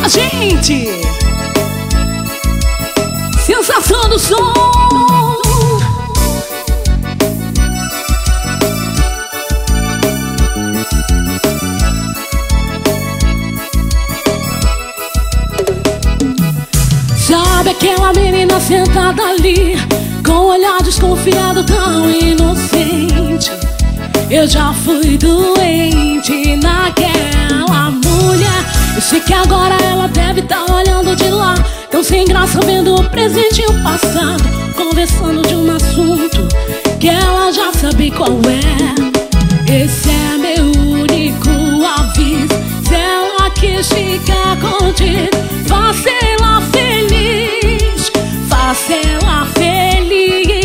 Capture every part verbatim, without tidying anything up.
a gente. Sensação do som. Sabe aquela menina sentada ali, com um olhar desconfiado tão inocente? Eu já fui doente naquela mulher. Eu sei que agora ela deve estar olhando de lá, tão sem graça vendo o presente e o passado, conversando de um assunto que ela já sabe qual é. Esse é meu único aviso: se ela quis ficar contigo, faça ela feliz, faça ela feliz.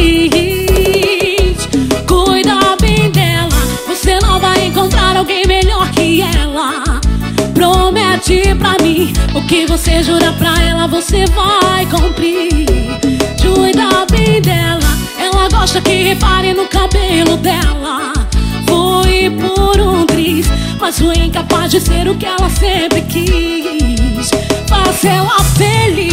Cuida bem dela, você não vai encontrar alguém melhor que ela. Promete pra mim, o que você jura pra ela você vai cumprir. Cuida bem dela, ela gosta que repare no cabelo dela. Foi por um triz, mas foi incapaz de ser o que ela sempre quis. Faça ela feliz,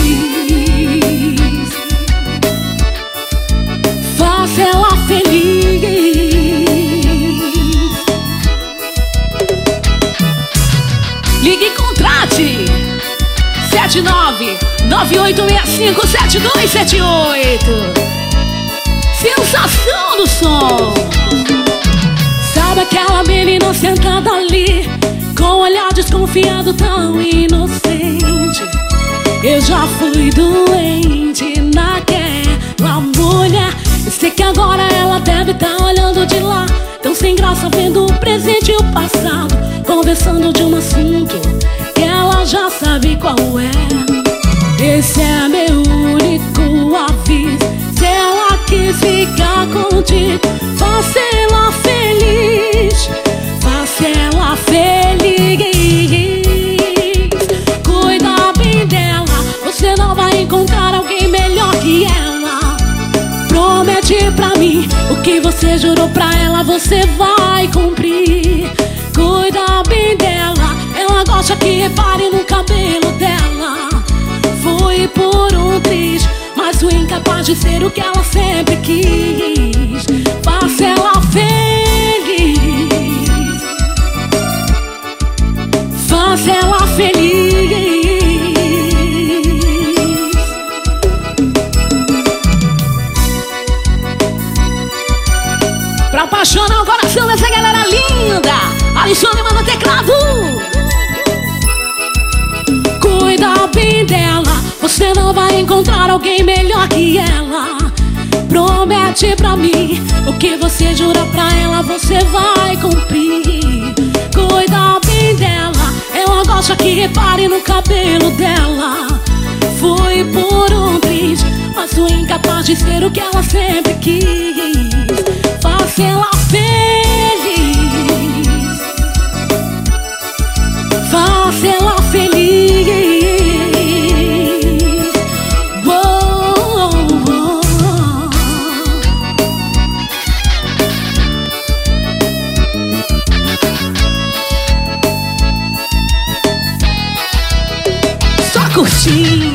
faça ela feliz. Ligue e contrate sete nove nove oito seis cinco sete dois sete oito. Sensação do som. Sabe aquela menina sentada ali, com um olhar desconfiado tão inocente? Eu já fui doente naquela mulher. Eu sei que agora ela deve estar olhando de lá, tão sem graça vendo o presente e o passado, conversando de um assunto que ela já sabe qual é. Esse é meu único aviso: se ela quis ficar contigo, faça ela feliz, faça ela feliz. Cuida bem dela, você não vai encontrar alguém melhor que ela. Promete pra mim, o que você jurou pra ela você vai cumprir. Cuida bem dela, ela gosta que repare no cabelo dela. Foi por um triz, mas fui incapaz de ser o que ela sempre quis. Faça ela feliz, faça ela feliz. Pra apaixonar o coração dessa galera linda, Alisson Lima no teclado. Cuida bem dela, você não vai encontrar alguém melhor que ela. Promete pra mim, o que você jura pra ela você vai cumprir. Cuida bem dela, ela gosta que repare no cabelo dela. Foi por um triz, mas fui incapaz de ser o que ela sempre quis. Faça ela feliz, faça ela feliz. Uou, uou. Só curtindo.